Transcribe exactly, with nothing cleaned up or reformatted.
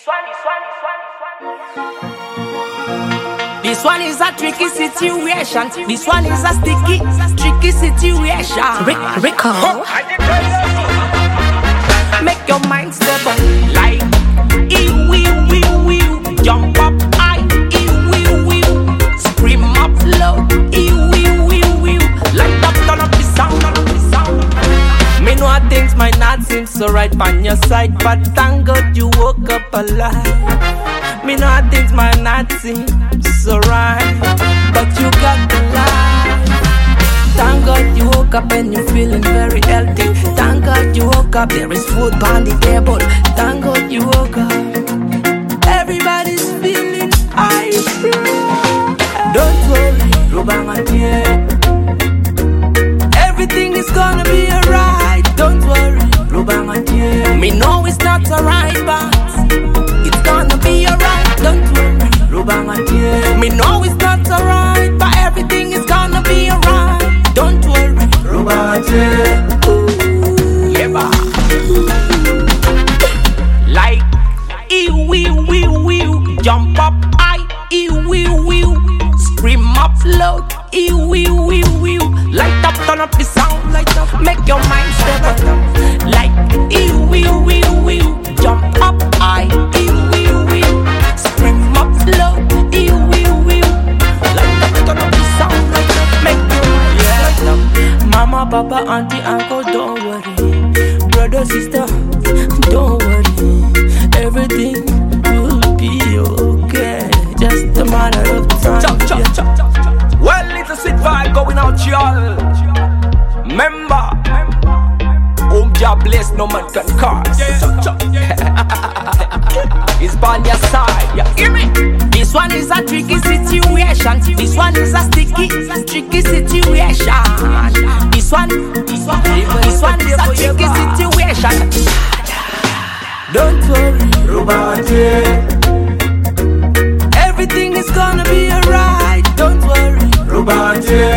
one, this one, this one, this one. This one is a tricky situation. This one is a sticky, tricky situation. Rick, Rico. Make your mind stable. Like, ew, ew, ew, ew. Jump up high, ew, ew, ew. Scream up loud, ew, ew, ew, ew. Light up, turn up the sound, turn up the sound. Me know things might not seem so right on your side, but thank God you woke up alive. Me know things might not seem so right, but you got the life. Thank God you woke up and you're feeling very healthy. Thank God you woke up, there is food on the table. Thank God you woke up, everybody's feeling high. Don't worry, Lubang Atie. Everything is gonna be alright. Don't worry, Lubang Atie. Me know it's not alright, but it's gonna be alright. Don't worry, Lubang Atie. Me know it's not alright, but everything is gonna be alright. Don't worry, Lubang Atie. Yeah, ba. Like, ew, ew, ew, ew. Jump up high, ew, ew, ew. Scream up loud, ew, ew, ew, ew. Light up, turn up the sound, light up, make your mind stable. Like, ew, ew, ew, ew. Jump up high, ew, ew, ew. Scream up loud, ew, ew, ew. Light up, turn up the sound, light up, make your mind stable. Mama, papa, auntie, uncle, don't worry. Brother, sister, don't worry. Everything will be okay. Just a matter of time. Chop, chop, chop, chop, chop. Well, it's a sweet vibe going out, y'all. Remember, home job bless, no man can curse. Chop, chop. It's by your side, you hear me? This one is a tricky situation. This one is a sticky, tricky situation. This one, this one, this one is a tricky situation. Don't worry, Lubang Atie. Everything is gonna be alright. Don't worry, Lubang Atie.